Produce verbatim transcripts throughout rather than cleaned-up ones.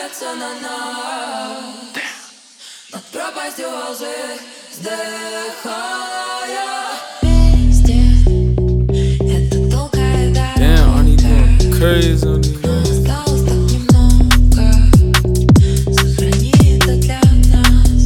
смеется на нас над пропастью лжи, вздыхая. Везде это долгая дорога. Damn, I need more crazy on these. Осталось так немного, сохрани это для нас.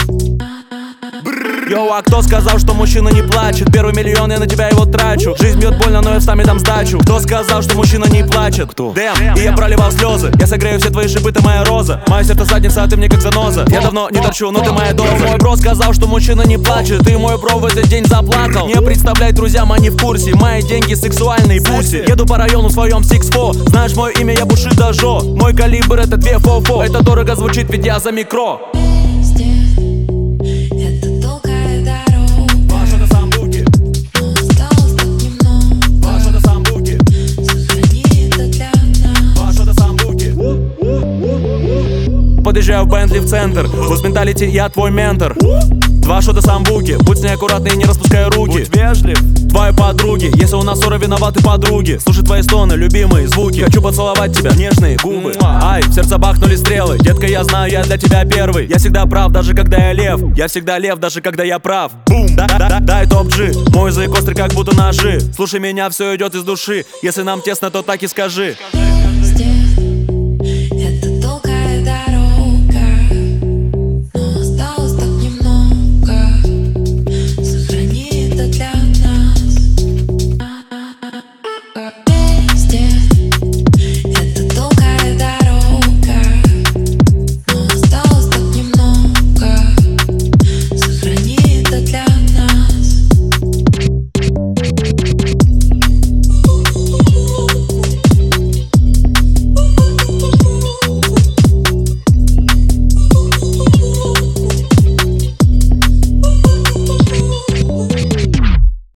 Йоу, а кто сказал, что мужчина не плачет? Первый миллион, я на тебя его трачу. Жизнь бьет больно, но я встами дам сдачу. Кто сказал, что мужчина не плачет? Кто? Дэм, и я проливал слезы. Я согрею все твои шипы, ты моя роза. Мое сердце задница, а ты мне как заноза. Я давно не торчу, но ты моя доза. Мой бро сказал, что мужчина не плачет. Ты мой бро в этот день заплакал. Не представляй, друзьям, они в курсе. Мои деньги сексуальные пуси. Еду по району в своем Six Four. Знаешь мое имя, я Бушида Жо. Мой калибр это две фо-фо. Это дорого звучит, ведь я за микро. Везде это долгая дорога. Паша до самбуки, Но осталось так немного, Паша до самбуки, сохрани это для нас. Паша до самбуки. Подъезжаю в Бентли в центр. Луз менталити, я твой ментор. Два шота самбуки, будь с ней аккуратный и не распускай руки. Будь вежлив, твои подруги. Если у нас ссора, виноваты подруги. Слушай твои стоны, любимые звуки. Хочу поцеловать тебя, нежные губы. Ай, в сердце бахнули стрелы. Детка, я знаю, я для тебя первый. Я всегда прав, даже когда я лев. Я всегда лев, даже когда я прав. Бум, да, да, да, дай топ-джи. Мой язык острый, как будто ножи. Слушай меня, все идет из души. Если нам тесно, то так и скажи.